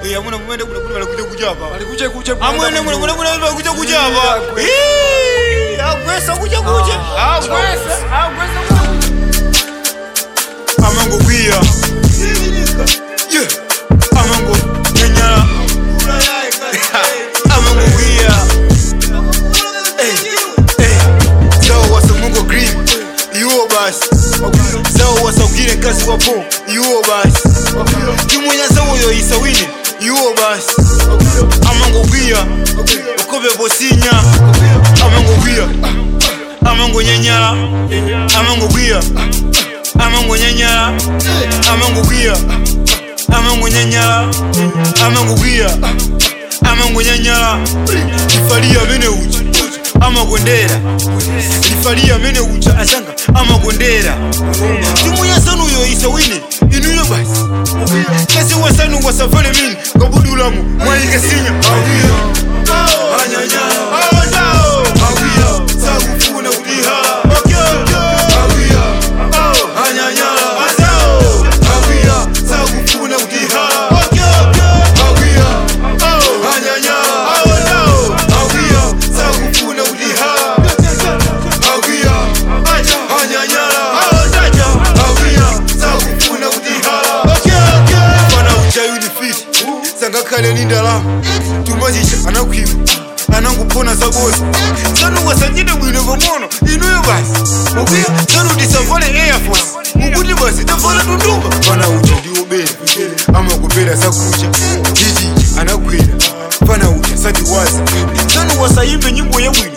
Amuna mwende kuna kuja hapa. Alikuja. Amwene kuna kuja hapa. Agwesa kuja. Amango kwia. Yeah. Amango nyanya. Amango kwia. So what's a mungo green? You bas. So what's a green kasi wapo? You bas. Kimunya sawo yo isawini. You bas. Amango kwia. Okobe bosinya. Amango kwia. Amango nyanya. Amango kwia. Amango nyanya. Amango kwia. Amango nyanya. Amango kwia. Amango nyanya. Ifalia mene uchi. Amagondera. Ifalia mene uchi asanga. Amagondera. Timunya sanu yo isawini. Inuyo basi. Kasi wasanu wasafale mini. Kabudulamu. Mwaike sinya. Awia. Anyanya. Awia. Sakufuna udiha. Awia. Anyanya. Awia. Sakufuna udiha. Awia. Anyanya. Awia. Sakufuna udiha. Awia. Anyanya. Awia. Sakufuna udiha. Fana uchayuni fish. Sangakale nindala. Tumazisha anakwima. Anangupona sagosi. Sanu wasanyide bwine vomono. Inuyo basi. Sanu disavole Air Force. Muguti basi tafala tundumba. Fana ucha diobele. Ama kupera sakucha. Jiji anakwira. Fana ucha sadi wazi. Sanu wasayimbe nyimbo ya bwine.